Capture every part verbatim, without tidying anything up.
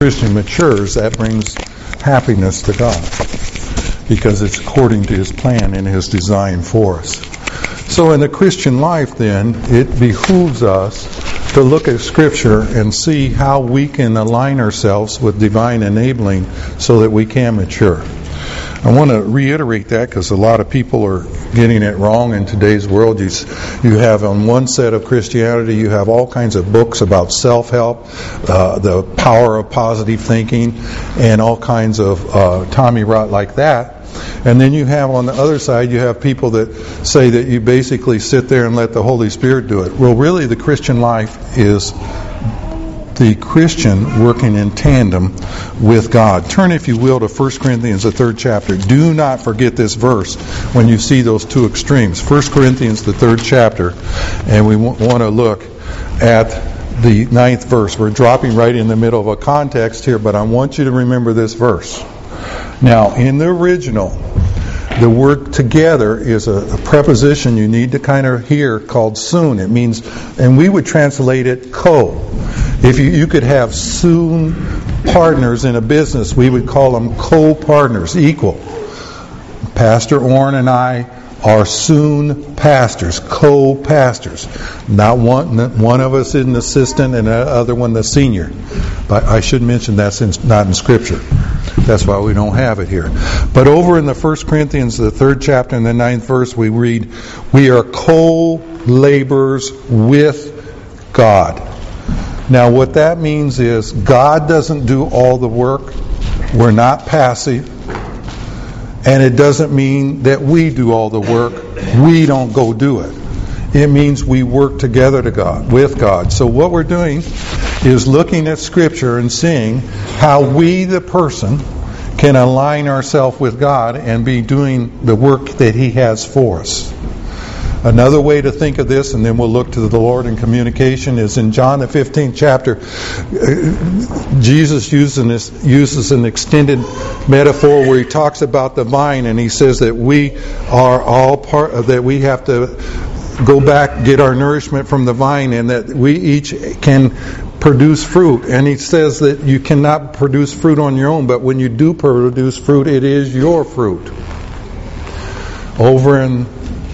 Christian matures, that brings happiness to God because it's according to His plan and His design for us. So in the Christian life then, it behooves us to look at Scripture and see how we can align ourselves with divine enabling so that we can mature. I want to reiterate that because a lot of people are getting it wrong in today's world. You, you have on one set of Christianity, you have all kinds of books about self-help, uh, the power of positive thinking, and all kinds of uh, Tommy rot like that. And then you have on the other side, you have people that say that you basically sit there and let the Holy Spirit do it. Well, really, the Christian life is the Christian working in tandem with God. Turn, if you will, to First Corinthians, the third chapter. Do not forget this verse when you see those two extremes. First Corinthians, the third chapter, and we want to look at the ninth verse. We're dropping right in the middle of a context here, but I want you to remember this verse. Now, in the original, the word together is a, a preposition you need to kind of hear called soon. It means, and we would translate it co. If you, you could have soon partners in a business, we would call them co-partners, equal. Pastor Orrin and I are soon pastors, co-pastors. Not one, one of us is an assistant and the other one the senior. But I should mention that's in, not in Scripture. That's why we don't have it here. But over in the First Corinthians, the third chapter and the ninth verse, we read, we are co-laborers with God. Now what that means is God doesn't do all the work. We're not passive. And it doesn't mean that we do all the work. We don't go do it. It means we work together to God, with God. So what we're doing is looking at Scripture and seeing how we, the person, can align ourselves with God and be doing the work that He has for us. Another way to think of this, and then we'll look to the Lord in communication, is in John the fifteenth chapter. Jesus uses, this, uses an extended metaphor where He talks about the vine, and He says that we are all part of that. We have to go back, get our nourishment from the vine, and that we each can produce fruit. And He says that you cannot produce fruit on your own, but when you do produce fruit, it is your fruit. Over in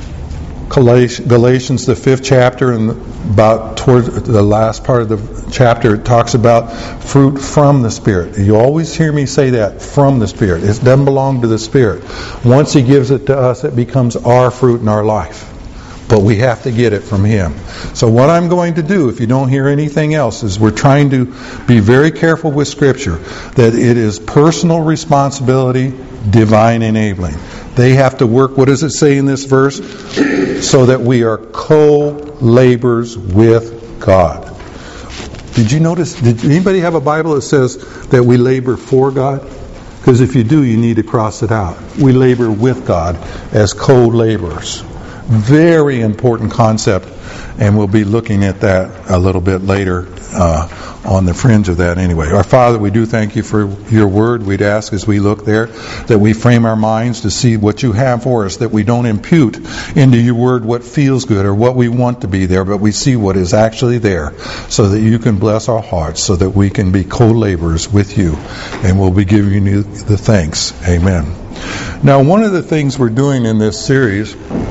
Galatians, the fifth chapter, and about towards the last part of the chapter, it talks about fruit from the Spirit. You always hear me say that, from the Spirit. It doesn't belong to the Spirit. Once He gives it to us, it becomes our fruit in our life. But we have to get it from Him. So what I'm going to do, if you don't hear anything else, is we're trying to be very careful with Scripture, that it is personal responsibility, divine enabling. They have to work, what does it say in this verse? So that we are co-laborers with God. Did you notice, did anybody have a Bible that says that we labor for God? Because if you do, you need to cross it out. We labor with God as co-laborers. Very important concept, and we'll be looking at that a little bit later uh, on the fringe of that anyway. Our Father, we do thank You for Your Word. We'd ask as we look there that we frame our minds to see what You have for us, that we don't impute into Your Word what feels good or what we want to be there, but we see what is actually there so that You can bless our hearts so that we can be co-laborers with You, and we'll be giving You the thanks. Amen. Now, one of the things we're doing in this series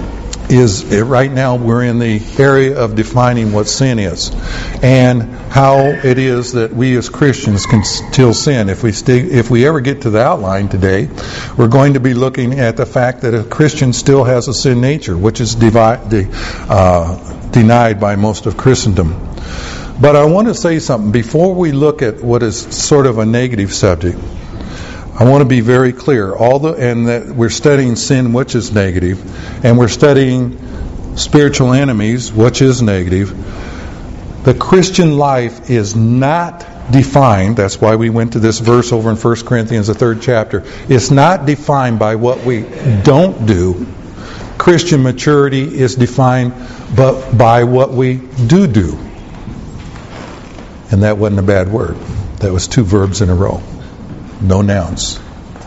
is right now we're in the area of defining what sin is and how it is that we as Christians can still sin. If we stay, if we ever get to the outline today, we're going to be looking at the fact that a Christian still has a sin nature, which is devi- de, uh, denied by most of Christendom. But I want to say something before we look at what is sort of a negative subject. I want to be very clear. All the and that we're studying sin, which is negative, and we're studying spiritual enemies, which is negative. The Christian life is not defined. That's why we went to this verse over in First Corinthians, the third chapter. It's not defined by what we don't do. Christian maturity is defined, but by what we do do. And that wasn't a bad word. That was two verbs in a row. No nouns.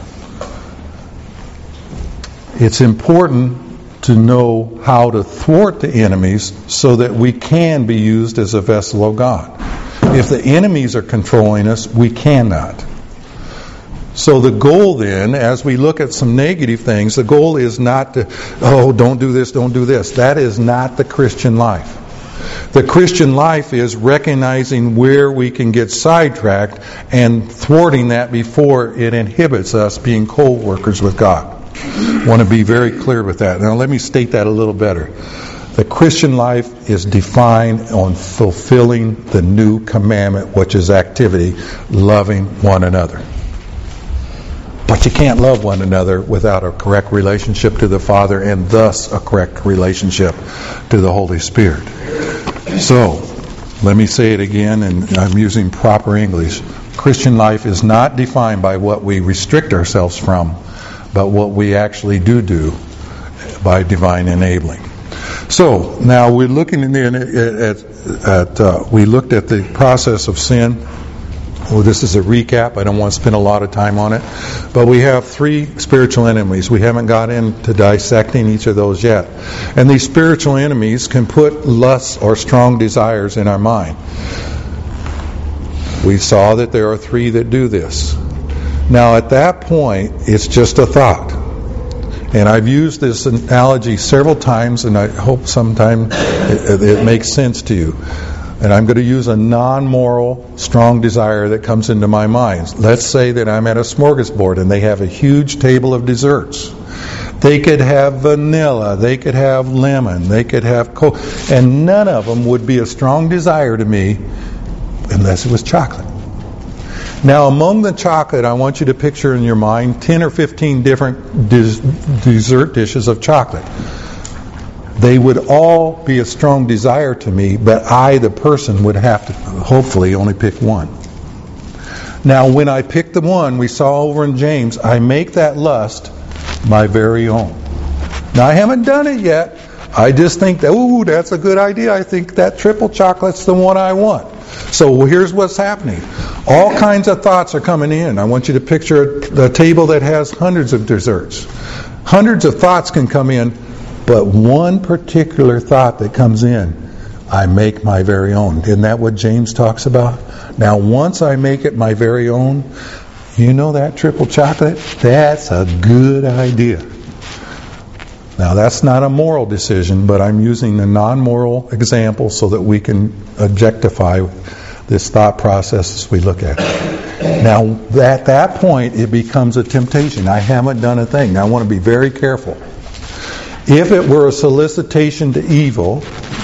It's important to know how to thwart the enemies so that we can be used as a vessel of God. If the enemies are controlling us, we cannot. So the goal then, as we look at some negative things, the goal is not to, oh, don't do this, don't do this. That is not the Christian life. The Christian life is recognizing where we can get sidetracked and thwarting that before it inhibits us being co-workers with God. I want to be very clear with that. Now let me state that a little better. The Christian life is defined on fulfilling the new commandment, which is activity, loving one another. But you can't love one another without a correct relationship to the Father and thus a correct relationship to the Holy Spirit. So, let me say it again, and I'm using proper English. Christian life is not defined by what we restrict ourselves from, but what we actually do do by divine enabling. So, now we're looking in the, at, at uh, we looked at the process of sin. Well, this is a recap. I don't want to spend a lot of time on it. But we have three spiritual enemies. We haven't got into dissecting each of those yet. And these spiritual enemies can put lusts or strong desires in our mind. We saw that there are three that do this. Now, at that point, it's just a thought. And I've used this analogy several times, and I hope sometime it, it makes sense to you. And I'm going to use a non-moral, strong desire that comes into my mind. Let's say that I'm at a smorgasbord and they have a huge table of desserts. They could have vanilla, they could have lemon, they could have coke, and none of them would be a strong desire to me unless it was chocolate. Now, among the chocolate, I want you to picture in your mind ten or fifteen different des- dessert dishes of chocolate. They would all be a strong desire to me, but I, the person, would have to hopefully only pick one. Now, when I pick the one, we saw over in James, I make that lust my very own. Now, I haven't done it yet. I just think that, ooh, that's a good idea. I think that triple chocolate's the one I want. So here's what's happening. All kinds of thoughts are coming in. I want you to picture a, a table that has hundreds of desserts. Hundreds of thoughts can come in. But one particular thought that comes in, I make my very own. Isn't that what James talks about? Now, once I make it my very own, you know that triple chocolate? That's a good idea. Now, that's not a moral decision, but I'm using a non-moral example so that we can objectify this thought process as we look at it. Now, at that point, it becomes a temptation. I haven't done a thing. Now, I want to be very careful. If it were a solicitation to evil,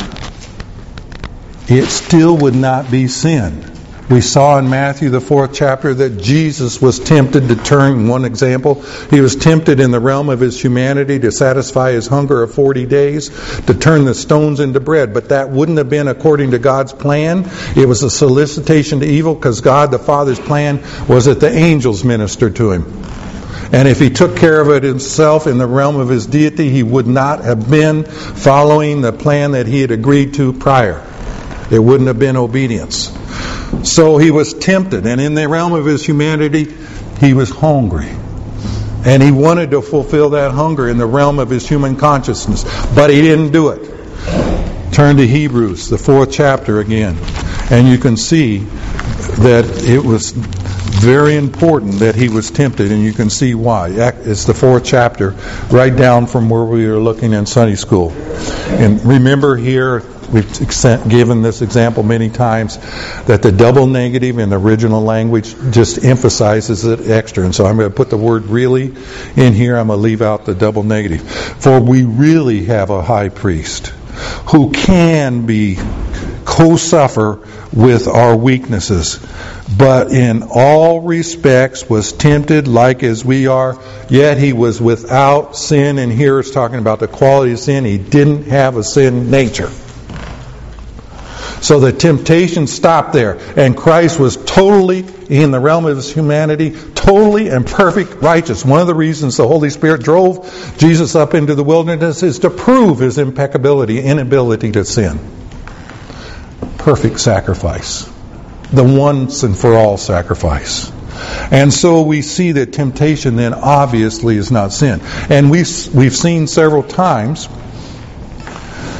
it still would not be sin. We saw in Matthew, the fourth chapter, that Jesus was tempted to turn, one example, he was tempted in the realm of his humanity to satisfy his hunger of forty days, to turn the stones into bread. But that wouldn't have been according to God's plan. It was a solicitation to evil because God, the Father's plan, was that the angels ministered to him. And if he took care of it himself in the realm of his deity, he would not have been following the plan that he had agreed to prior. It wouldn't have been obedience. So he was tempted, and in the realm of his humanity, he was hungry. And he wanted to fulfill that hunger in the realm of his human consciousness, but he didn't do it. Turn to Hebrews, the fourth chapter again, and you can see that it was very important that he was tempted, and you can see why. It's the fourth chapter, right down from where we were looking in Sunday school. And remember here, we've given this example many times, that the double negative in the original language just emphasizes it extra. And so I'm going to put the word really in here. I'm going to leave out the double negative. For we really have a high priest who can be co-suffer with our weaknesses, but in all respects was tempted like as we are, yet he was without sin. And here it's talking about the quality of sin. He didn't have a sin nature. So the temptation stopped there. And Christ was totally, in the realm of his humanity, totally and perfect righteous. One of the reasons the Holy Spirit drove Jesus up into the wilderness is to prove his impeccability, inability to sin. Perfect sacrifice. The once and for all sacrifice. And so we see that temptation then obviously is not sin. And we've, we've seen several times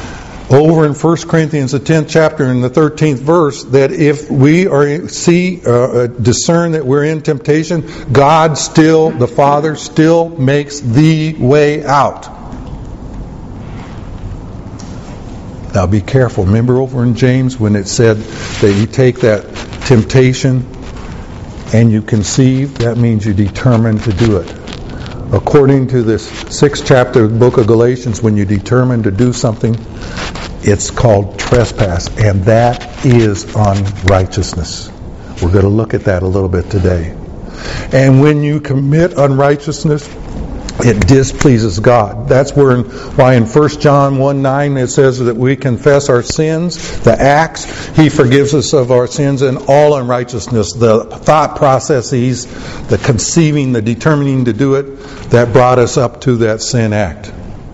over in First Corinthians, the tenth chapter and the thirteenth verse, that if we are see uh, discern that we're in temptation, God still, the Father, still makes the way out. Now be careful. Remember over in James when it said that you take that temptation and you conceive, that means you determine to do it. According to this sixth chapter of the book of Galatians, when you determine to do something, it's called trespass, and that is unrighteousness. We're going to look at that a little bit today. And when you commit unrighteousness, it displeases God. That's where, why in First John one nine it says that we confess our sins, the acts. He forgives us of our sins and all unrighteousness, the thought processes, the conceiving, the determining to do it, that brought us up to that sin act.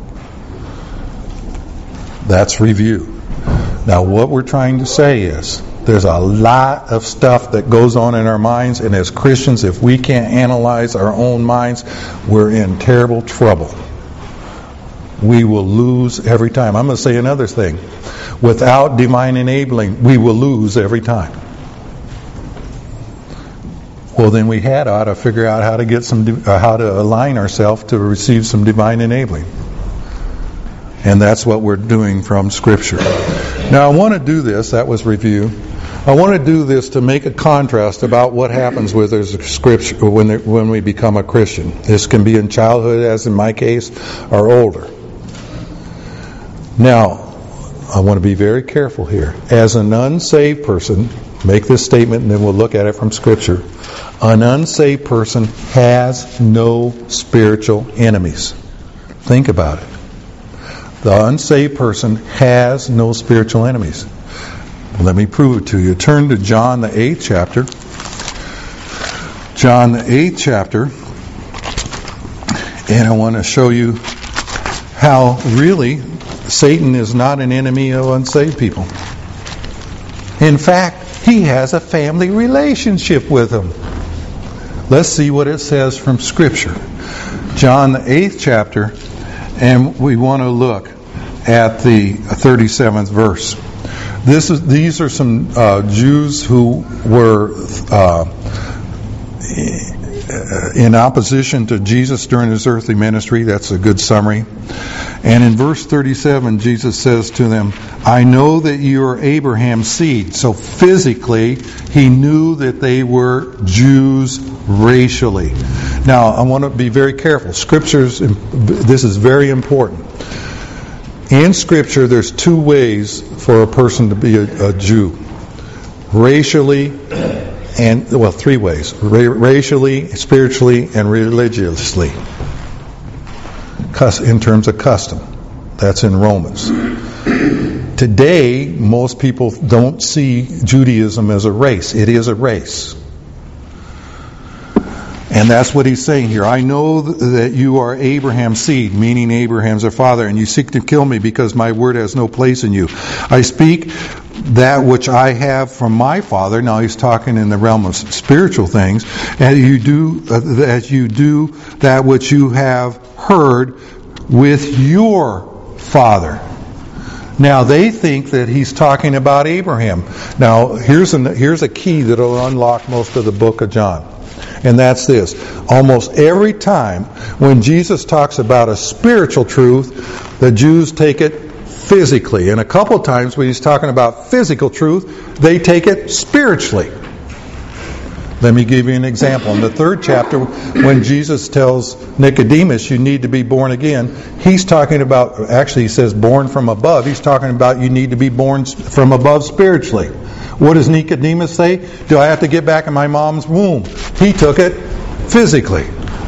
That's review. Now what we're trying to say is, there's a lot of stuff that goes on in our minds, and as Christians, if we can't analyze our own minds, we're in terrible trouble. We will lose every time. I'm going to say another thing. Without divine enabling, we will lose every time. Well, then we had ought to figure out how to get some, uh, how to align ourselves to receive some divine enabling. And that's what we're doing from Scripture. Now, I want to do this. That was review. I want to do this to make a contrast about what happens with our Scripture when when we become a Christian. This can be in childhood, as in my case, or older. Now, I want to be very careful here. As an unsaved person, make this statement, and then we'll look at it from Scripture. An unsaved person has no spiritual enemies. Think about it. The unsaved person has no spiritual enemies. Let me prove it to you. Turn to John the eighth chapter. John the eighth chapter. And I want to show you how really Satan is not an enemy of unsaved people. In fact, he has a family relationship with them. Let's see what it says from Scripture. John the eighth chapter, and we want to look at the thirty-seventh verse. This is these are some uh, Jews who were uh, in opposition to Jesus during his earthly ministry. That's a good summary. And in verse thirty-seven, Jesus says to them, "I know that you are Abraham's seed." So physically, he knew that they were Jews racially. Now, I want to be very careful. Scriptures, this is very important. In Scripture, there's two ways for a person to be a, a Jew. Racially, and, well, three ways. Ra- racially, spiritually, and religiously. Cus- in terms of custom. That's in Romans. Today, most people don't see Judaism as a race. It is a race. And that's what he's saying here. I know that you are Abraham's seed, meaning Abraham's their father, and you seek to kill me because my word has no place in you. I speak that which I have from my father. Now he's talking in the realm of spiritual things. And you do, uh, as you do that which you have heard with your father. Now they think that he's talking about Abraham. Now here's a, here's a key that will unlock most of the book of John. And that's this. Almost every time when Jesus talks about a spiritual truth, the Jews take it physically. And a couple of times when he's talking about physical truth, they take it spiritually. Let me give you an example. In the third chapter, when Jesus tells Nicodemus, you need to be born again, he's talking about, actually he says born from above. He's talking about you need to be born from above spiritually. What does Nicodemus say? Do I have to get back in my mom's womb? He took it physically.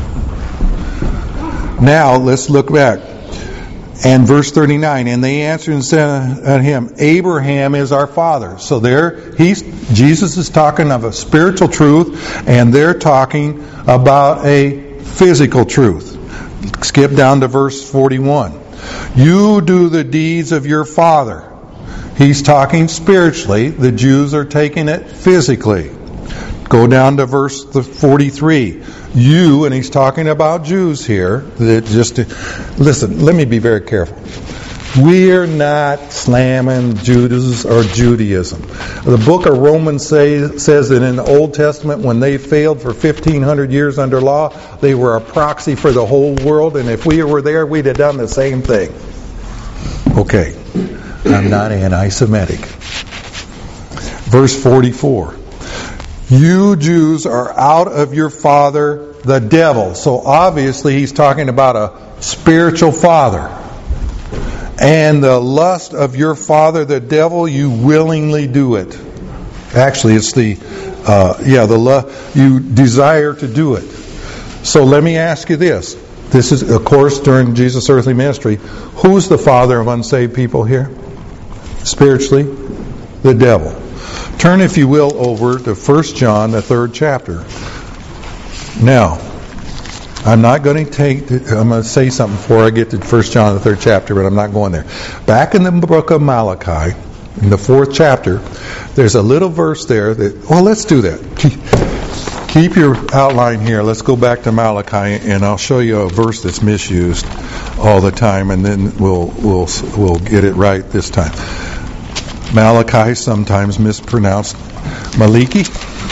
Now, let's look back. And verse thirty-nine, and they answered and said unto him, Abraham is our father. So there, he's, Jesus is talking of a spiritual truth, and they're talking about a physical truth. Skip down to verse forty-one. You do the deeds of your father. He's talking spiritually. The Jews are taking it physically. Go down to verse forty-three. You, and he's talking about Jews here. That just listen. Let me be very careful. We're not slamming Judas or Judaism. The book of Romans say, says that in the Old Testament, when they failed for fifteen hundred years under law, they were a proxy for the whole world, and if we were there, we'd have done the same thing. Okay, I'm not anti-Semitic. Verse forty-four. You Jews are out of your father, the devil. So obviously he's talking about a spiritual father. And the lust of your father, the devil, you willingly do it. Actually, it's the, uh, yeah, the lust, you desire to do it. So let me ask you this. This is, of course, during Jesus' earthly ministry. Who's the father of unsaved people here? Spiritually? The devil. Turn, if you will, over to First John, the third chapter. Now, I'm not going to take, I'm going to say something before I get to First John, the third chapter, but I'm not going there. Back in the book of Malachi, in the fourth chapter, there's a little verse there that, well, let's do that. Keep your outline here. Let's go back to Malachi, and I'll show you a verse that's misused all the time, and then we'll we'll we'll get it right this time. Malachi, sometimes mispronounced Maliki.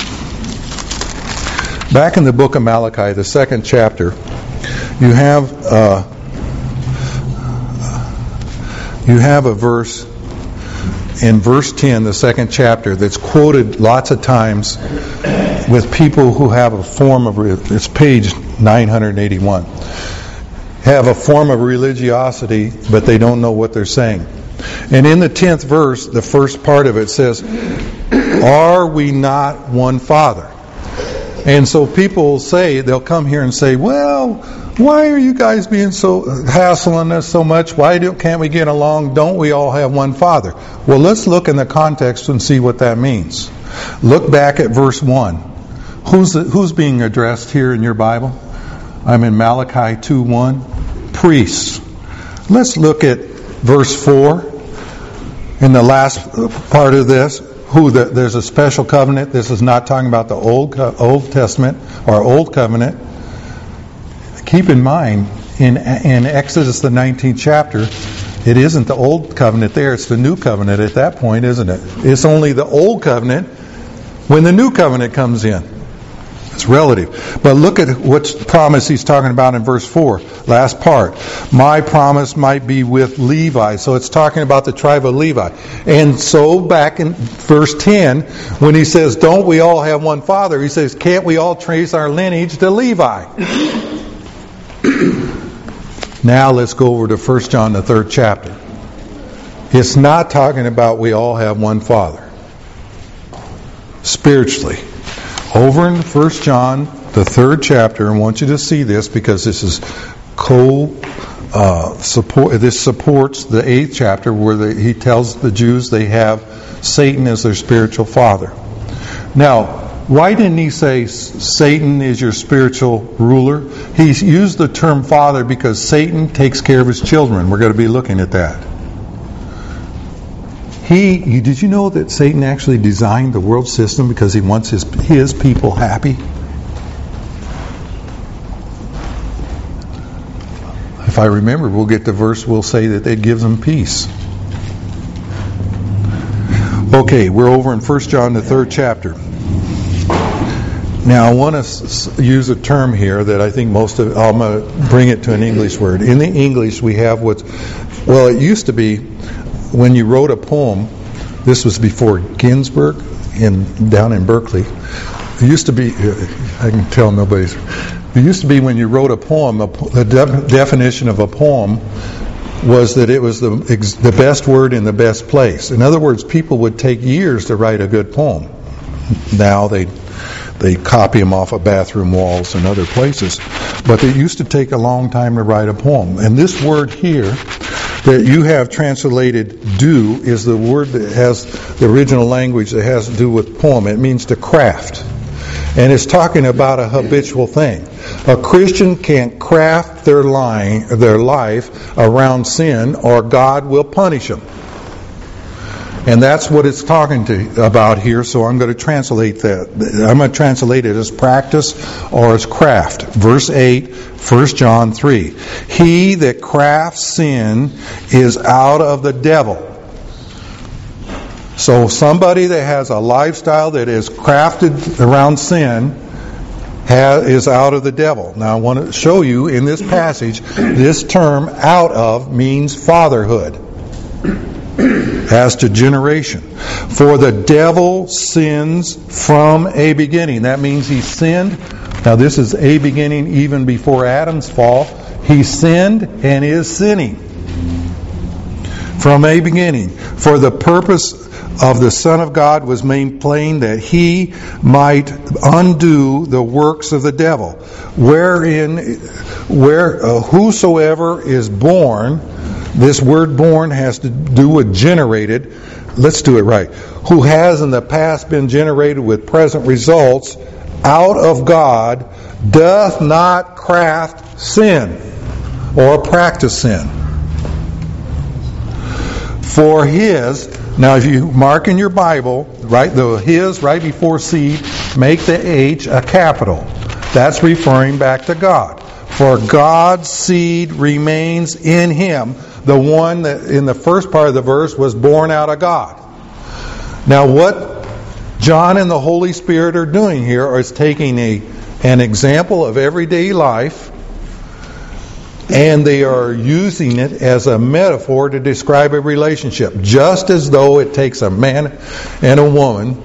Back in the book of Malachi, the second chapter, you have uh, you have a verse in verse ten, the second chapter, that's quoted lots of times with people who have a form of, it's page nine eighty-one, have a form of religiosity, but they don't know what they're saying. And in the tenth verse, the first part of it says, are we not one Father? And so people will say, they'll come here and say, well, why are you guys being so hassling us so much? Why don't, can't we get along? Don't we all have one Father? Well, let's look in the context and see what that means. Look back at verse one. Who's the, who's being addressed here in your Bible? I'm in Malachi two one. Priests. Let's look at verse four. In the last part of this, who the, there's a special covenant. This is not talking about the Old Old Testament or Old Covenant. Keep in mind, in in Exodus the nineteenth chapter, it isn't the Old Covenant there, it's the New Covenant at that point, isn't it? It's only the Old Covenant when the New Covenant comes in. It's relative. But look at what promise he's talking about in verse four, last part. My promise might be with Levi. So it's talking about the tribe of Levi. And so back in verse ten, when he says, don't we all have one Father? He says, can't we all trace our lineage to Levi? Now let's go over to First John, the third chapter. It's not talking about we all have one Father. Spiritually. Over in First John, the third chapter, I want you to see this because this is co uh, support. This supports the eighth chapter where the, he tells the Jews they have Satan as their spiritual father. Now, why didn't he say Satan is your spiritual ruler? He used the term father because Satan takes care of his children. We're going to be looking at that. He, did you know that Satan actually designed the world system because he wants his his people happy? If I remember, we'll get the verse, we'll say that it gives them peace. Okay, we're over in First John, the third chapter. Now, I want to use a term here that I think most of, I'm going to bring it to an English word. In the English, we have what's, well, it used to be, when you wrote a poem, this was before Ginsberg in down in Berkeley. It used to be, I can tell nobody's, it used to be when you wrote a poem, the de- definition of a poem was that it was the the best word in the best place. In other words, people would take years to write a good poem. Now they they copy them off of bathroom walls and other places. But it used to take a long time to write a poem. And this word here that you have translated do is the word that has the original language that has to do with poem. It means to craft. And it's talking about a habitual thing. A Christian can't craft their, line, their life around sin or God will punish them. And that's what it's talking to about here, so I'm going to translate that. I'm going to translate it as practice or as craft. Verse eight, First John three. He that crafts sin is out of the devil. So somebody that has a lifestyle that is crafted around sin has, is out of the devil. Now I want to show you in this passage, this term out of means fatherhood. As to generation. For the devil sins from a beginning. That means he sinned. Now this is a beginning even before Adam's fall. He sinned and is sinning. From a beginning. For the purpose of the Son of God was made plain that he might undo the works of the devil. Wherein, where uh, whosoever is born, this word born has to do with generated. Let's do it right. Who has in the past been generated with present results out of God, doth not craft sin or practice sin. For his, now if you mark in your Bible, right, the his right before seed, make the H a capital. That's referring back to God. For God's seed remains in him. The one that in the first part of the verse was born out of God. Now what John and the Holy Spirit are doing here is taking a an example of everyday life, and they are using it as a metaphor to describe a relationship, just as though it takes a man and a woman,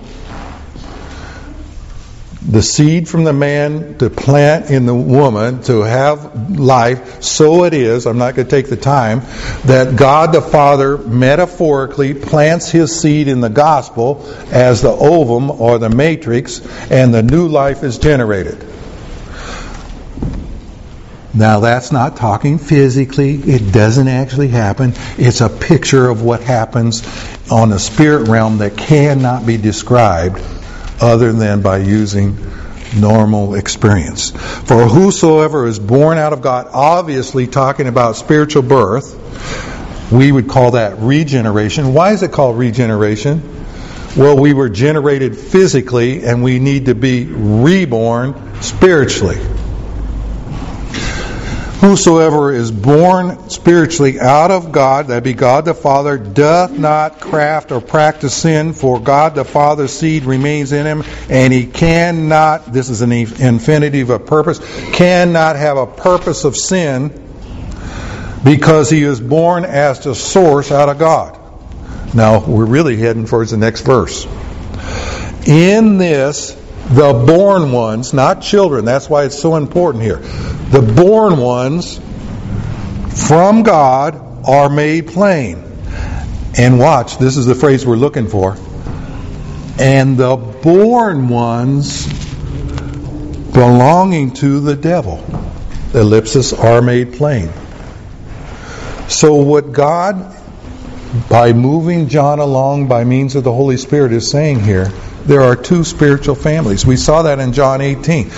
the seed from the man to plant in the woman to have life. So it is, I'm not going to take the time, that God the Father metaphorically plants his seed in the gospel as the ovum or the matrix, and the new life is generated. Now that's not talking physically. It doesn't actually happen. It's a picture of what happens on the spirit realm that cannot be described other than by using normal experience. For whosoever is born out of God, obviously talking about spiritual birth, we would call that regeneration. Why is it called regeneration? Well, we were generated physically and we need to be reborn spiritually. Whosoever is born spiritually out of God, that be God the Father, doth not craft or practice sin, for God the Father's seed remains in him, and he cannot, this is an infinitive of purpose, cannot have a purpose of sin, because he is born as the source out of God. Now, we're really heading towards the next verse. In this, the born ones, not children, that's why it's so important here. The born ones from God are made plain. And watch, this is the phrase we're looking for. And the born ones belonging to the devil, the ellipsis, are made plain. So what God, by moving John along by means of the Holy Spirit, is saying here, there are two spiritual families. We saw that in John eighteen.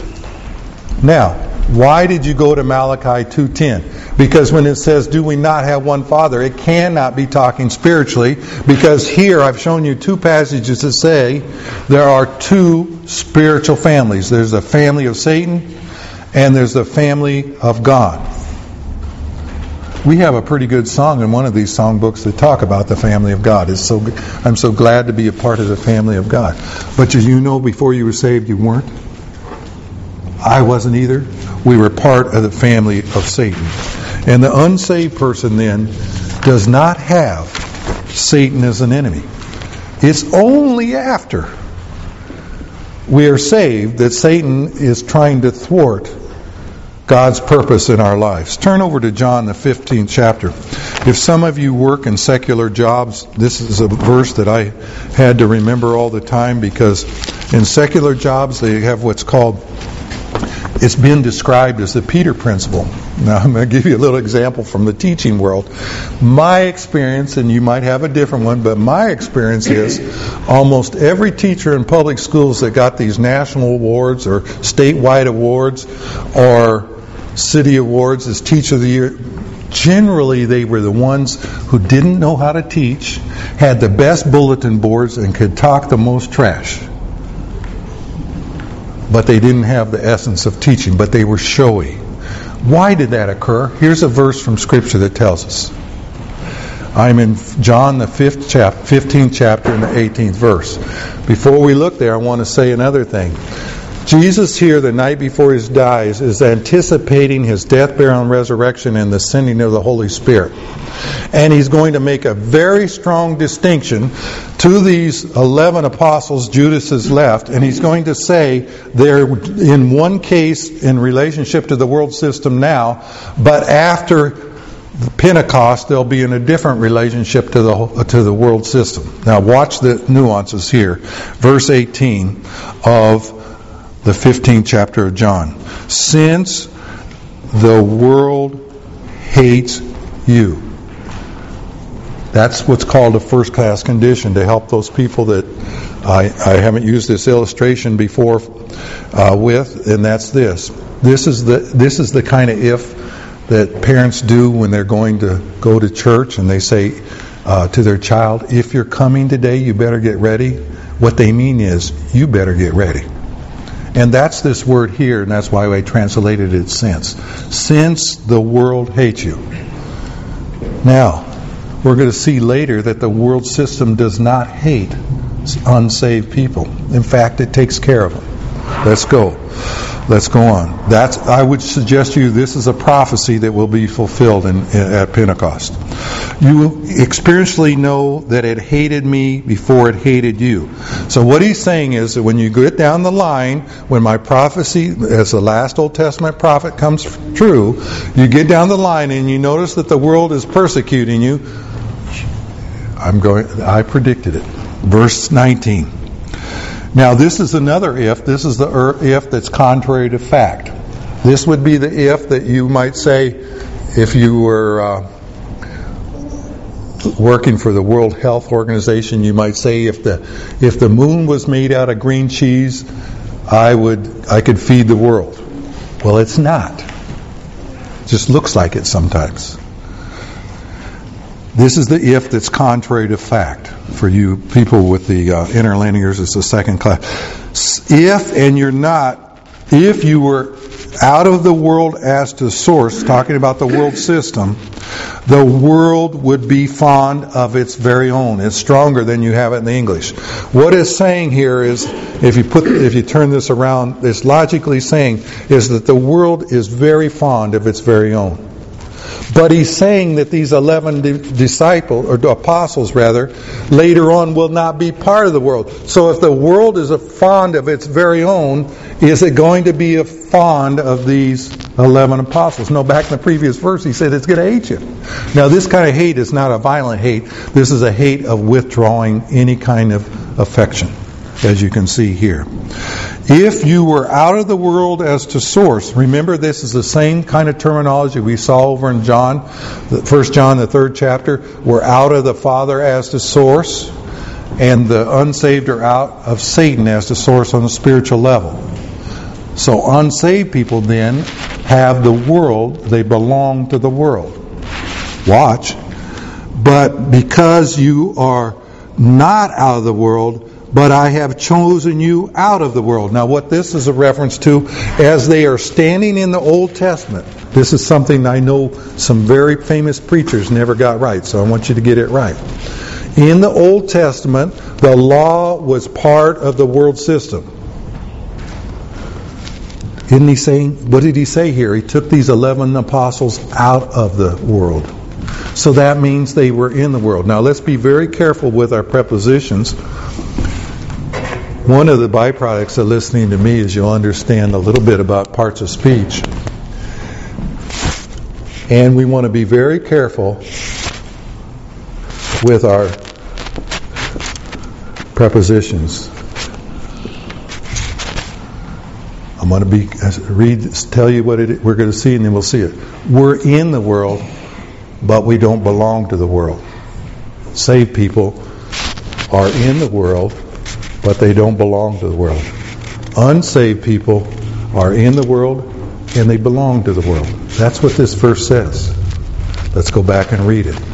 Now, why did you go to Malachi two ten? Because when it says, do we not have one Father, it cannot be talking spiritually, because here I've shown you two passages that say there are two spiritual families. There's the family of Satan and there's the family of God. We have a pretty good song in one of these songbooks that talk about the family of God. It's so I'm so glad to be a part of the family of God. But did you know before you were saved you weren't? I wasn't either. We were part of the family of Satan. And the unsaved person then does not have Satan as an enemy. It's only after we are saved that Satan is trying to thwart God's purpose in our lives. Turn over to John, the fifteenth chapter. If some of you work in secular jobs, this is a verse that I had to remember all the time, because in secular jobs they have what's called, it's been described as the Peter principle. Now I'm going to give you a little example from the teaching world. My experience, and you might have a different one, but my experience is almost every teacher in public schools that got these national awards or statewide awards or city awards as Teacher of the Year, Generally, they were the ones who didn't know how to teach, had the best bulletin boards, and could talk the most trash. But they didn't have the essence of teaching, but they were showy. Why did that occur? Here's a verse from Scripture that tells us. I'm in John, the fifth chap- fifteenth chapter, and the eighteenth verse. Before we look there, I want to say another thing. Jesus here, the night before he dies, is anticipating his death, burial, and resurrection and the sending of the Holy Spirit. And he's going to make a very strong distinction to these eleven apostles Judas has left, and he's going to say they're in one case in relationship to the world system now, but after Pentecost they'll be in a different relationship to the to the world system. Now watch the nuances here. Verse eighteen of the fifteenth chapter of John. Since the world hates you. That's what's called a first-class condition to help those people that I, I haven't used this illustration before uh, with, and that's this. This is the this is the kind of if that parents do when they're going to go to church, and they say uh, to their child, "If you're coming today, you better get ready." What they mean is, you better get ready. And that's this word here, and that's why I translated it since. Since the world hates you. Now, we're going to see later that the world system does not hate unsaved people. In fact, it takes care of them. Let's go. Let's go on. That's. I would suggest to you this is a prophecy that will be fulfilled in, in, at Pentecost. You experientially know that it hated me before it hated you. So what he's saying is that when you get down the line, when my prophecy, as the last Old Testament prophet comes true, you get down the line and you notice that the world is persecuting you. I'm going. I predicted it. Verse nineteen. Now this is another if. This is the er, if that's contrary to fact. This would be the if that you might say if you were uh, working for the World Health Organization. You might say if the if the moon was made out of green cheese, I would I could feed the world. Well, it's not. It just looks like it sometimes. This is the if that's contrary to fact. For you people with the uh, interlinears, it's the second class. If, and you're not, if you were out of the world as to source, talking about the world system, the world would be fond of its very own. It's stronger than you have it in the English. What it's saying here is, if you put, if you turn this around, it's logically saying is that the world is very fond of its very own. But he's saying that these eleven disciples, or apostles rather, later on will not be part of the world. So if the world is a fond of its very own, is it going to be a fond of these eleven apostles? No, back in the previous verse he said it's going to hate you. Now this kind of hate is not a violent hate. This is a hate of withdrawing any kind of affection, as you can see here. If you were out of the world as to source, remember this is the same kind of terminology we saw over in John, First John, the third chapter. We're out of the Father as to source, and the unsaved are out of Satan as to source on a spiritual level. So unsaved people then have the world, they belong to the world. Watch. But because you are not out of the world, but I have chosen you out of the world. Now what this is a reference to, as they are standing in the Old Testament, this is something I know some very famous preachers never got right, so I want you to get it right. In the Old Testament, the law was part of the world system. Isn't he saying, what did he say here? He took these eleven apostles out of the world. So that means they were in the world. Now let's be very careful with our prepositions. One of the byproducts of listening to me is you'll understand a little bit about parts of speech. And we want to be very careful with our prepositions. I'm going to be read, tell you what it, we're going to see, and then we'll see it. We're in the world, but we don't belong to the world. Saved people are in the world, but they don't belong to the world. Unsaved people are in the world, and they belong to the world. That's what this verse says. Let's go back and read it.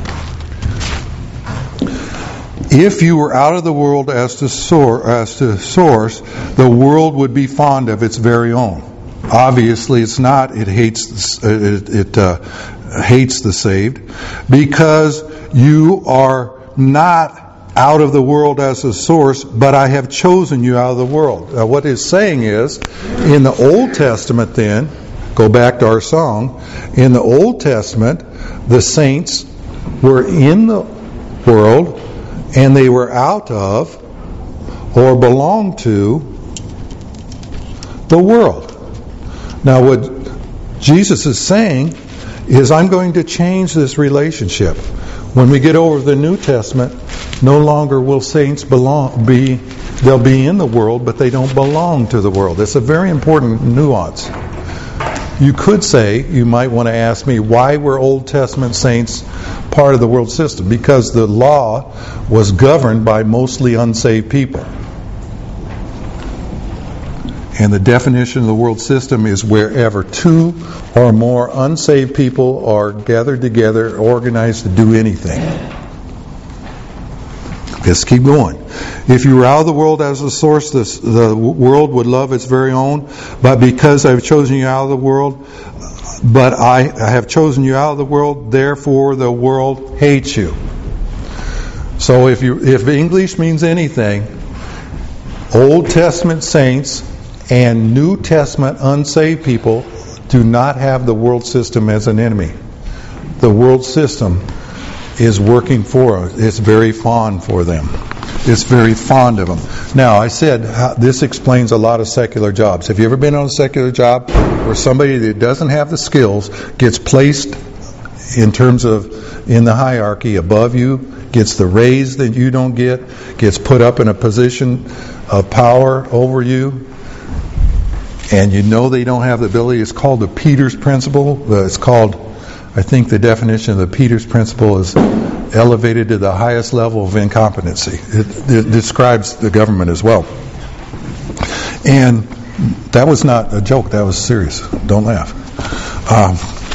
If you were out of the world as to, sor- as to source, the world would be fond of its very own. Obviously, it's not. It hates. It, it uh, hates the saved, because you are not out of the world as a source, but I have chosen you out of the world. Now, what it's saying is, in the Old Testament, then, go back to our song. In the Old Testament, the saints were in the world, and they were out of or belonged to the world. Now, what Jesus is saying is, I'm going to change this relationship. When we get over the New Testament, no longer will saints belong be they'll be in the world, but they don't belong to the world. It's a very important nuance. You could say, you might want to ask me, why were Old Testament saints part of the world system? Because the law was governed by mostly unsaved people. And the definition of the world system is wherever two or more unsaved people are gathered together, organized to do anything. Let's keep going. If you were out of the world as a source, this, the world would love its very own. But because I've chosen you out of the world, but I, I have chosen you out of the world, therefore the world hates you. So if you, if English means anything, Old Testament saints and New Testament unsaved people do not have the world system as an enemy. The world system is working for us. It's very fond for them. It's very fond of them. Now, I said how, this explains a lot of secular jobs. Have you ever been on a secular job where somebody that doesn't have the skills gets placed in terms of in the hierarchy above you, gets the raise that you don't get, gets put up in a position of power over you, and you know they don't have the ability? It's called the Peters Principle. Uh, it's called, I think the definition of the Peters Principle is elevated to the highest level of incompetency. It, it describes the government as well. And that was not a joke. That was serious. Don't laugh. Um,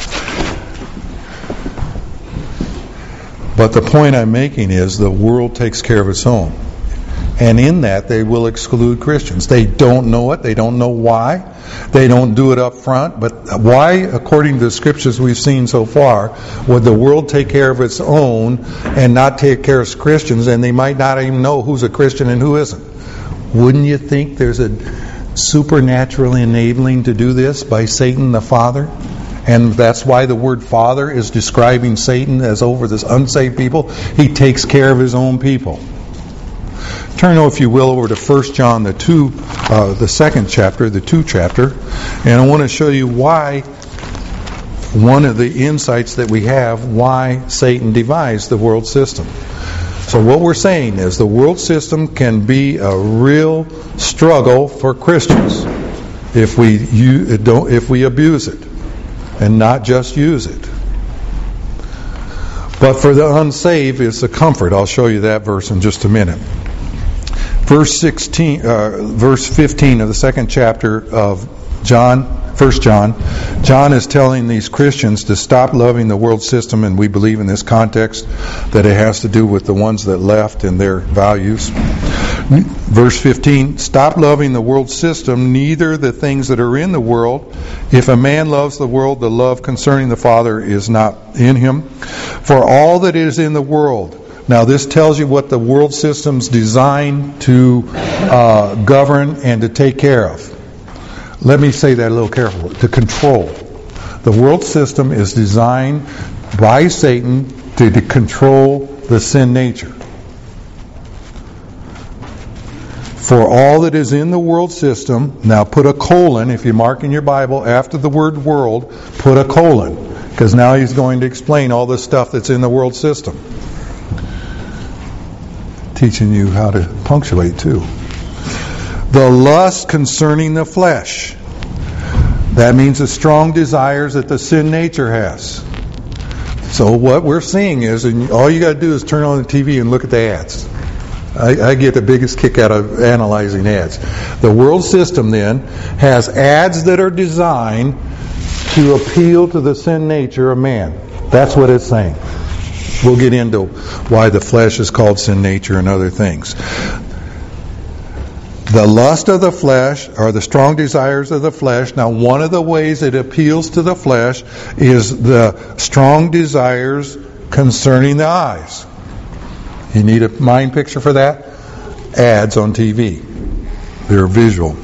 but the point I'm making is the world takes care of its own. And in that, they will exclude Christians. They don't know it. They don't know why. They don't do it up front. But why, according to the scriptures we've seen so far, would the world take care of its own and not take care of Christians? And they might not even know who's a Christian and who isn't. Wouldn't you think there's a supernatural enabling to do this by Satan the Father? And that's why the word Father is describing Satan as over this unsaved people. He takes care of his own people. Turn, if you will, over to First John, the two, uh, the second chapter, the two chapter, and I want to show you why, one of the insights that we have, why Satan devised the world system. So what we're saying is the world system can be a real struggle for Christians if we you, don't if we abuse it and not just use it. But for the unsaved, it's a comfort. I'll show you that verse in just a minute. Verse sixteen, uh, verse fifteen of the second chapter of John, First John. John is telling these Christians to stop loving the world system, and we believe in this context that it has to do with the ones that left and their values. Verse fifteen: stop loving the world system, neither the things that are in the world. If a man loves the world, the love concerning the Father is not in him. For all that is in the world. Now, this tells you what the world system's designed to uh, govern and to take care of. Let me say that a little carefully. To control. The world system is designed by Satan to, to control the sin nature. For all that is in the world system, now put a colon, if you mark in your Bible after the word world, put a colon. Because now he's going to explain all the stuff that's in the world system. Teaching you how to punctuate too. The lust concerning the flesh. That means the strong desires that the sin nature has. So what we're seeing is, and all you got to do is turn on the T V and look at the ads. I, I get the biggest kick out of analyzing ads. The world system then has ads that are designed to appeal to the sin nature of man. That's what it's saying. We'll get into why the flesh is called sin nature and other things. The lust of the flesh are the strong desires of the flesh. Now, one of the ways it appeals to the flesh is the strong desires concerning the eyes. You need a mind picture for that? Ads on T V. They're visual.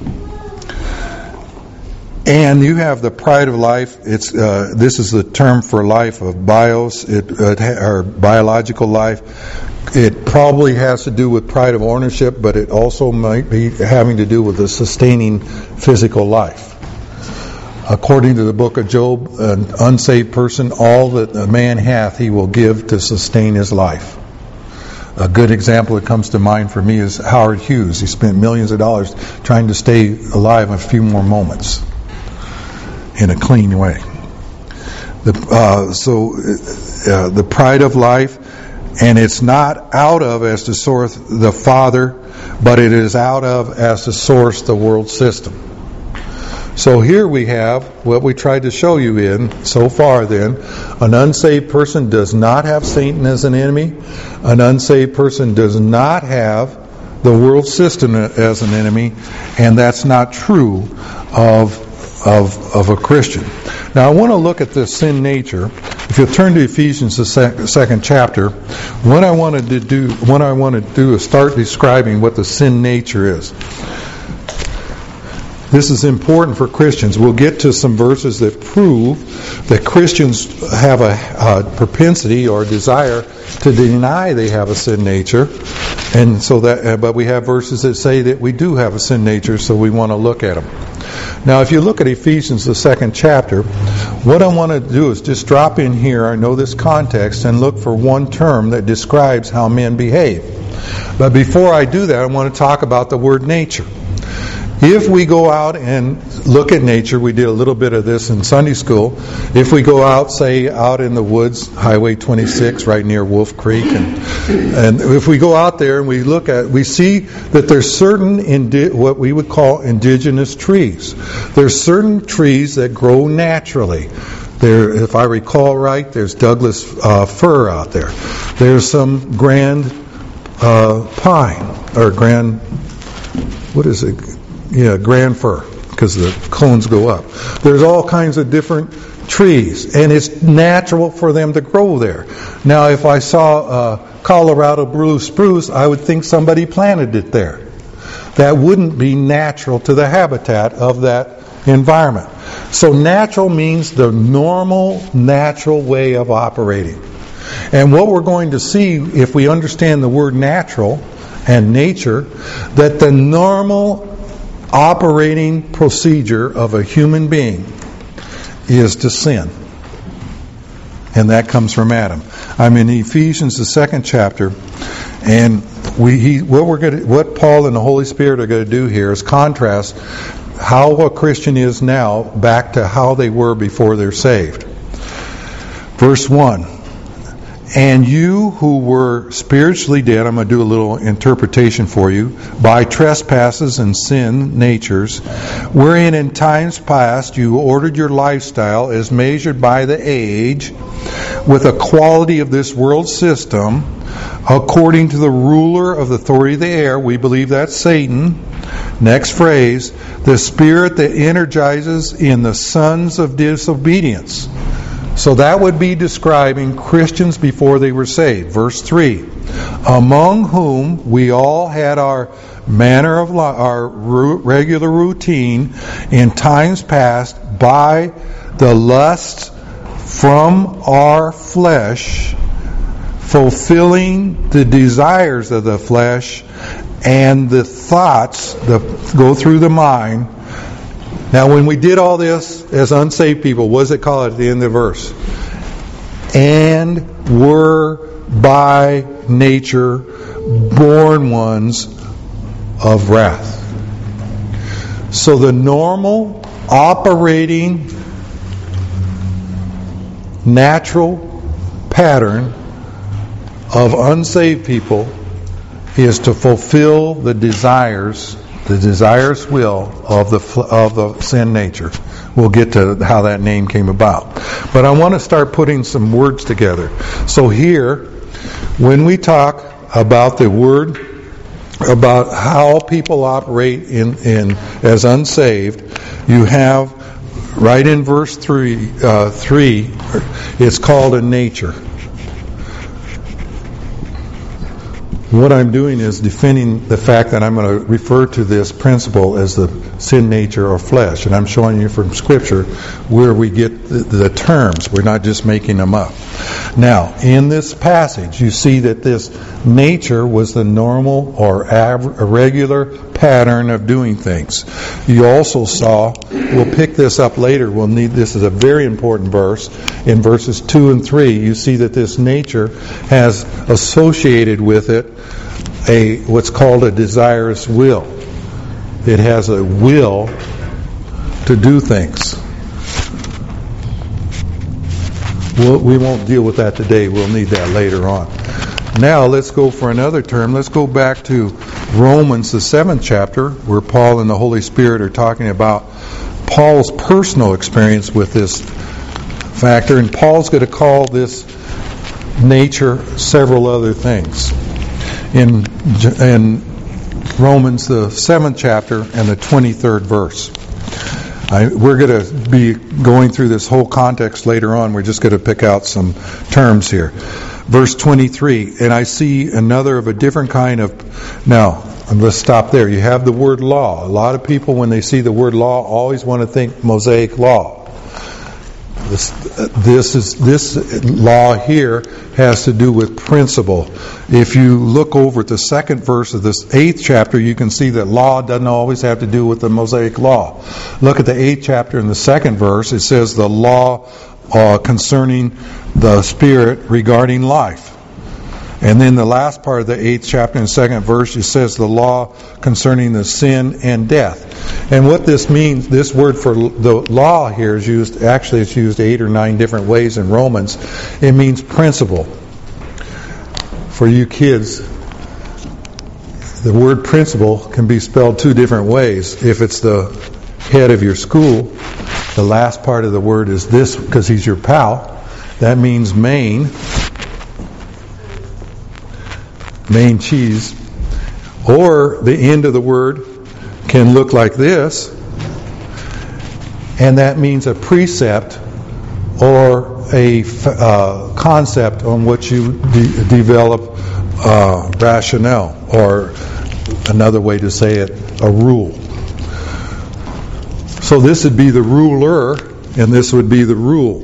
And you have the pride of life. It's uh, this is the term for life of bios, it, it ha- or biological life. It probably has to do with pride of ownership, but it also might be having to do with the sustaining physical life. According to the book of Job, an unsaved person, all that a man hath, he will give to sustain his life. A good example that comes to mind for me is Howard Hughes. He spent millions of dollars trying to stay alive a few more moments in a clean way. The, uh, so uh, the pride of life, and it's not out of as the source the Father, but it is out of as the source the world system. So here we have what we tried to show you in so far then. An unsaved person does not have Satan as an enemy. An unsaved person does not have the world system as an enemy, and that's not true of Of, of a Christian. Now I want to look at this sin nature. If you'll turn to Ephesians, the sec- second chapter, what I wanted to do, what I want to do is start describing what the sin nature is. This is important for Christians. We'll get to some verses that prove that Christians have a, a propensity or desire to deny they have a sin nature, and so that. But we have verses that say that we do have a sin nature, so we want to look at them. Now, if you look at Ephesians, the second chapter, what I want to do is just drop in here, I know this context, and look for one term that describes how men behave. But before I do that, I want to talk about the word nature. If we go out and look at nature, we did a little bit of this in Sunday school. If we go out, say, out in the woods, Highway twenty-six, right near Wolf Creek, and and if we go out there and we look at, we see that there's certain indi- what we would call indigenous trees. There's certain trees that grow naturally. There, if I recall right, there's Douglas uh, fir out there. There's some grand uh, pine or grand, what is it? Yeah, grand fir, because the cones go up. There's all kinds of different trees, and it's natural for them to grow there. Now, if I saw uh, Colorado blue spruce, I would think somebody planted it there. That wouldn't be natural to the habitat of that environment. So natural means the normal, natural way of operating. And what we're going to see, if we understand the word natural and nature, that the normal operating procedure of a human being is to sin. And that comes from Adam. I'm in Ephesians, the second chapter, and we he, what we're going to, what Paul and the Holy Spirit are going to do here is contrast how a Christian is now back to how they were before they're saved. Verse one. And you who were spiritually dead, I'm going to do a little interpretation for you, by trespasses and sin natures, wherein in times past you ordered your lifestyle as measured by the age, with a quality of this world system, according to the ruler of the authority of the air. We believe that's Satan. Next phrase, the spirit that energizes in the sons of disobedience. So that would be describing Christians before they were saved. Verse three, among whom we all had our manner of li- our regular routine in times past by the lusts from our flesh, fulfilling the desires of the flesh and the thoughts that go through the mind. Now, when we did all this as unsaved people, what does it call it at the end of the verse? And were by nature born ones of wrath. So the normal operating natural pattern of unsaved people is to fulfill the desires the desirous will of the of the sin nature. We'll get to how that name came about. But I want to start putting some words together. So here, when we talk about the word, about how people operate in, in as unsaved, you have right in verse three, uh, three, it's called a nature. What I'm doing is defending the fact that I'm going to refer to this principle as the sin nature or flesh. And I'm showing you from Scripture where we get the, the terms. We're not just making them up. Now, in this passage, you see that this nature was the normal or av- a regular pattern of doing things. You also saw, we'll pick this up later, we'll need, this is a very important verse, in verses two and three, you see that this nature has associated with it a what's called a desirous will. It has a will to do things. We'll, we won't deal with that today. We'll need that later on. Now let's go for another term. Let's go back to Romans, the seventh chapter, where Paul and the Holy Spirit are talking about Paul's personal experience with this factor. And Paul's going to call this nature several other things. In, in Romans, the seventh chapter and the twenty-third verse. I, we're going to be going through this whole context later on. We're just going to pick out some terms here. Verse twenty-three, and I see another of a different kind of... Now, let's stop there. You have the word law. A lot of people, when they see the word law, always want to think Mosaic law. This, this is this law here has to do with principle. If you look over at the second verse of this eighth chapter, you can see that law doesn't always have to do with the Mosaic law. Look at the eighth chapter in the second verse. It says the law uh, concerning the Spirit regarding life. And then the last part of the eighth chapter and second verse, it says the law concerning the sin and death. And what this means, this word for the law here is used, actually it's used eight or nine different ways in Romans. It means principle. For you kids, the word principle can be spelled two different ways. If it's the head of your school, the last part of the word is this because he's your pal. That means main. Main cheese. Or the end of the word can look like this, and that means a precept or a uh, concept on which you de- develop uh, rationale, or another way to say it, a rule. So this would be the ruler, and this would be the rule.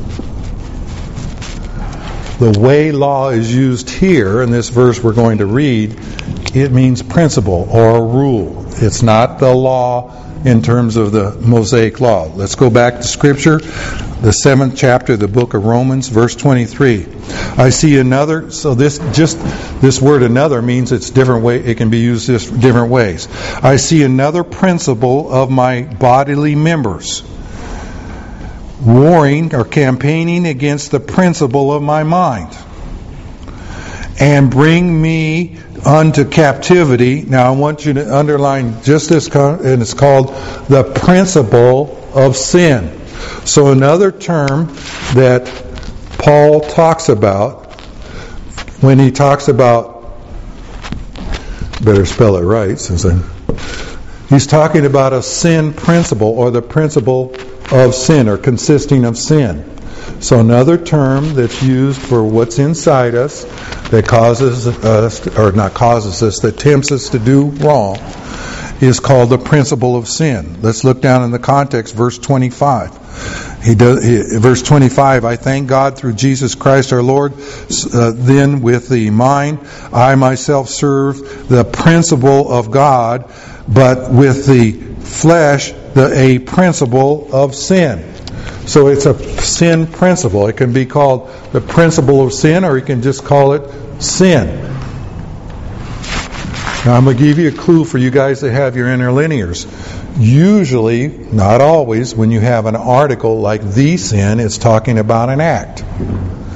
The way law is used here in this verse we're going to read, it means principle or rule. It's not the law in terms of the Mosaic law. Let's go back to Scripture, the seventh chapter of the book of Romans, verse twenty-three. I see another, so this just this word another means it's different way, it can be used different ways. I see another principle of my bodily members, warring or campaigning against the principle of my mind, and bring me unto captivity. Now I want you to underline just this, and it's called the principle of sin. So another term that Paul talks about when he talks about, better spell it right, since I, he's talking about a sin principle, or the principle of sin, or consisting of sin. So another term that's used for what's inside us that causes us, or not causes us, that tempts us to do wrong, is called the principle of sin. Let's look down in the context, verse twenty-five. He does, he, verse twenty-five, I thank God through Jesus Christ our Lord, uh, then with the mind I myself serve the principle of God, but with the flesh the a principle of sin. So it's a sin principle. It can be called the principle of sin, or you can just call it sin. Now I'm going to give you a clue for you guys that have your interlinears. Usually, not always, when you have an article like the sin, it's talking about an act.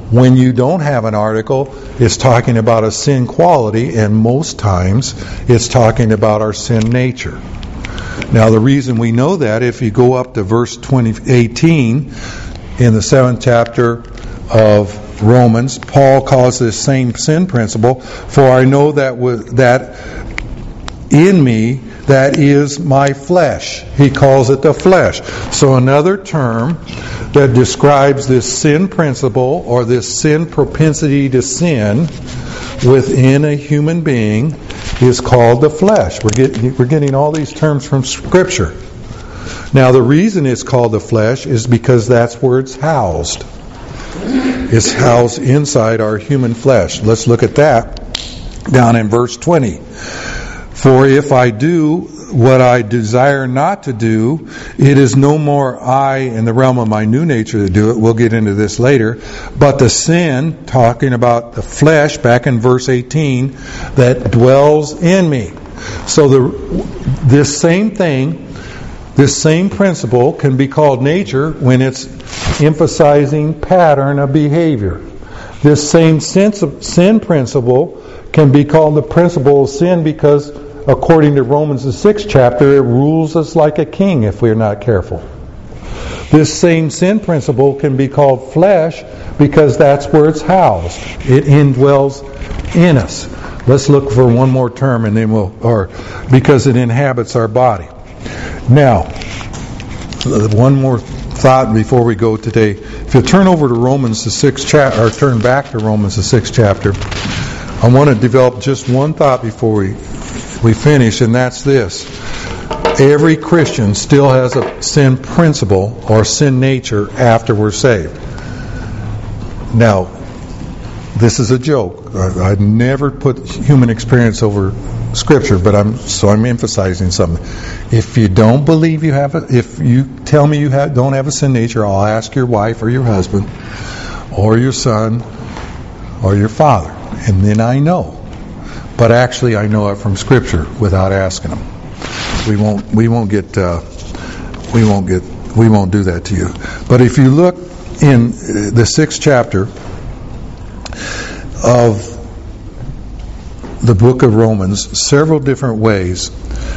When you don't have an article, it's talking about a sin quality, and most times it's talking about our sin nature. Now, the reason we know that, if you go up to verse twenty, eighteen in the seventh chapter of Romans, Paul calls this same sin principle, for I know that with, that in me, that is my flesh. He calls it the flesh. So another term that describes this sin principle or this sin propensity to sin within a human being is called the flesh. We're getting, we're getting all these terms from Scripture. Now, the reason it's called the flesh is because that's where it's housed. It's housed inside our human flesh. Let's look at that down in verse twenty. For if I do what I desire not to do, it is no more I in the realm of my new nature to do it. We'll get into this later. But the sin, talking about the flesh, back in verse eighteen, that dwells in me. So the this same thing, this same principle can be called nature when it's emphasizing pattern of behavior. This same sense of sin principle can be called the principle of sin because, according to Romans the sixth chapter, it rules us like a king if we're not careful. This same sin principle can be called flesh because that's where it's housed. It indwells in us. Let's look for one more term and then we'll, or because it inhabits our body. Now, one more thought before we go today. If you turn over to Romans the sixth chapter, or turn back to Romans the sixth chapter, I want to develop just one thought before we we finish, and that's this. Every Christian still has a sin principle or sin nature after we're saved. Now, this is a joke. I, I never put human experience over Scripture, but I'm so I'm emphasizing something. If you don't believe you have a, if you tell me you have, don't have a sin nature, I'll ask your wife or your husband or your son or your father, and then I know. But actually, I know it from Scripture without asking them. We won't. We won't get. Uh, we won't get. We won't do that to you. But if you look in the sixth chapter of the book of Romans, several different ways,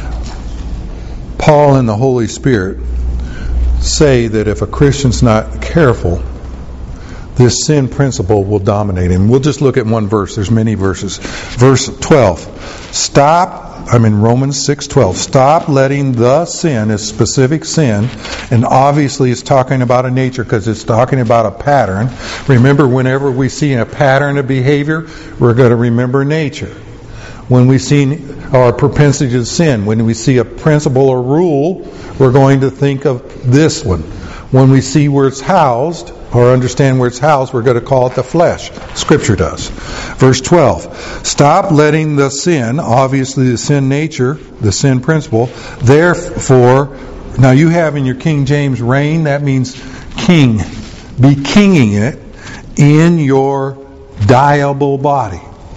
Paul and the Holy Spirit say that if a Christian's not careful, this sin principle will dominate him. We'll just look at one verse. There's many verses. Verse twelve. Stop, I'm in Romans six twelve. Stop letting the sin, a specific sin, and obviously it's talking about a nature because it's talking about a pattern. Remember, whenever we see a pattern of behavior, we're going to remember nature. When we see our propensity to sin, when we see a principle or rule, we're going to think of this one. When we see where it's housed, or understand where it's housed, we're going to call it the flesh. Scripture does. Verse twelve. Stop letting the sin, obviously the sin nature, the sin principle, therefore, now you have in your King James reign, that means king. Be kinging it in your diable body.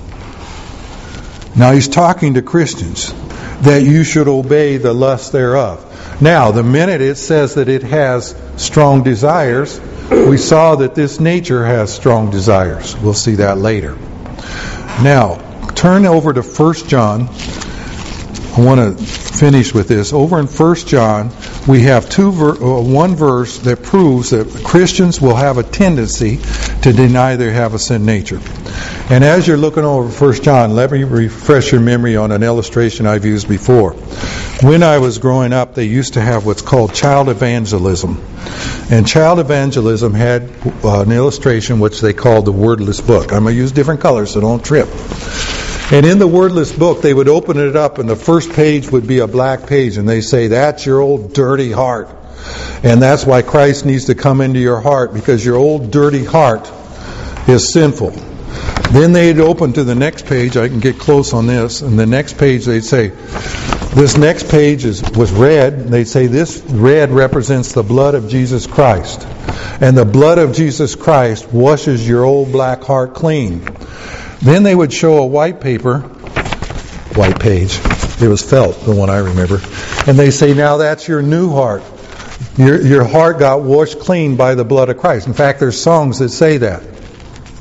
Now he's talking to Christians that you should obey the lust thereof. Now, the minute it says that it has strong desires, we saw that this nature has strong desires. We'll see that later. Now, turn over to First John. I want to finish with this. Over in First John, we have two ver- uh, one verse that proves that Christians will have a tendency to deny they have a sin nature. And as you're looking over First John, let me refresh your memory on an illustration I've used before. When I was growing up, they used to have what's called child evangelism. And child evangelism had uh, an illustration which they called the wordless book. I'm going to use different colors, so don't trip. And in the wordless book, they would open it up, and the first page would be a black page, and they say, that's your old dirty heart. And that's why Christ needs to come into your heart, because your old dirty heart is sinful. Then they'd open to the next page. I can get close on this. And the next page, they'd say, this next page is was red. They'd say, this red represents the blood of Jesus Christ. And the blood of Jesus Christ washes your old black heart clean. Then they would show a white paper, white page. It was felt, the one I remember. And they say, now that's your new heart. Your, your heart got washed clean by the blood of Christ. In fact, there's songs that say that.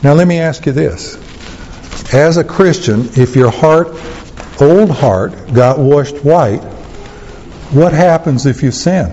Now let me ask you this. As a Christian, if your heart, old heart, got washed white, what happens if you sin?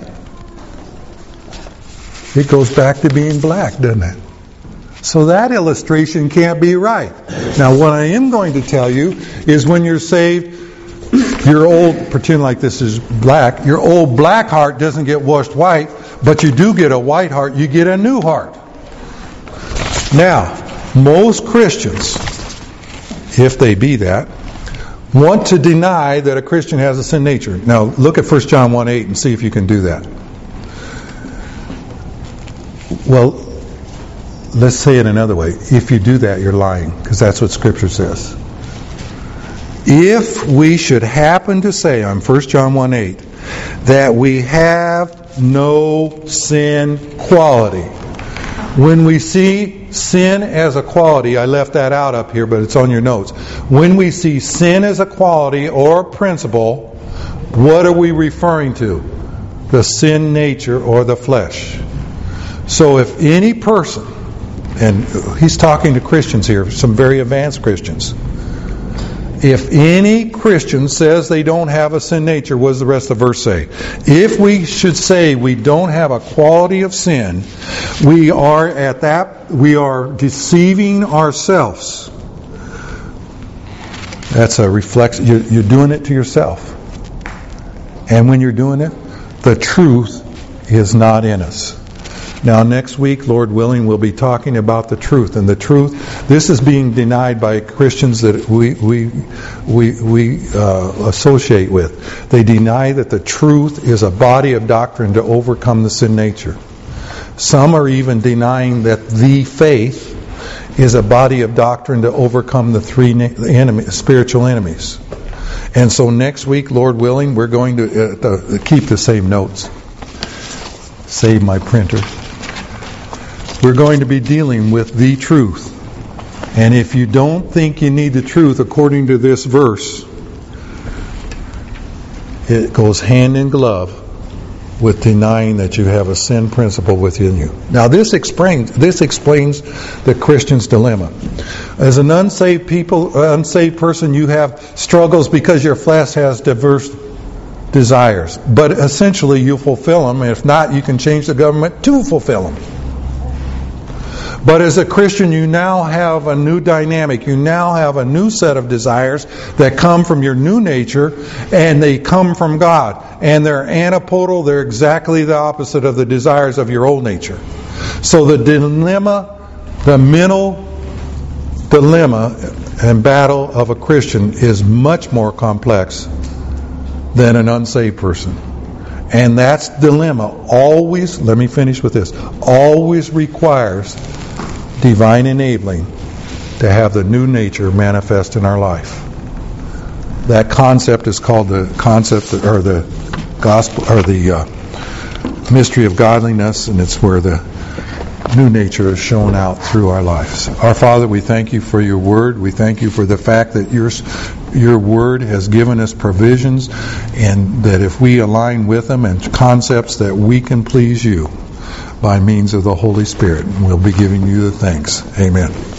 It goes back to being black, doesn't it? So that illustration can't be right. Now what I am going to tell you is when you're saved, your old, pretend like this is black, your old black heart doesn't get washed white, but you do get a white heart, you get a new heart. Now, most Christians, if they be that, want to deny that a Christian has a sin nature. Now, look at First John one eight and see if you can do that. Well, let's say it another way. If you do that, you're lying, because that's what Scripture says. If we should happen to say on First John one eight that we have no sin quality, when we see sin as a quality, I left that out up here, but it's on your notes. When we see sin as a quality or principle, what are we referring to? The sin nature or the flesh. So if any person, and he's talking to Christians here, some very advanced Christians, if any Christian says they don't have a sin nature, what does the rest of the verse say? If we should say we don't have a quality of sin, we are at that, we are deceiving ourselves. That's a reflex. You're, you're doing it to yourself. And when you're doing it, the truth is not in us. Now, next week, Lord willing, we'll be talking about the truth. And the truth, this is being denied by Christians that we we we, we uh, associate with. They deny that the truth is a body of doctrine to overcome the sin nature. Some are even denying that the faith is a body of doctrine to overcome the three enemy, spiritual enemies. And so next week, Lord willing, we're going to uh, keep the same notes. Save my printer. We're going to be dealing with the truth. And if you don't think you need the truth according to this verse, it goes hand in glove with denying that you have a sin principle within you. Now this explains this explains the Christian's dilemma. As an unsaved people, unsaved person, you have struggles because your flesh has diverse desires. But essentially you fulfill them. If not, you can change the government to fulfill them. But as a Christian, you now have a new dynamic. You now have a new set of desires that come from your new nature, and they come from God. And they're antipodal. They're exactly the opposite of the desires of your old nature. So the dilemma, the mental dilemma and battle of a Christian is much more complex than an unsaved person. And that dilemma always, let me finish with this, always requires divine enabling to have the new nature manifest in our life. That concept is called the concept, or the gospel, or the uh, mystery of godliness, and it's where the new nature is shown out through our lives. Our Father, we thank you for your word. We thank you for the fact that your your word has given us provisions, and that if we align with them and concepts, that we can please you by means of the Holy Spirit. And we'll be giving you the thanks. Amen.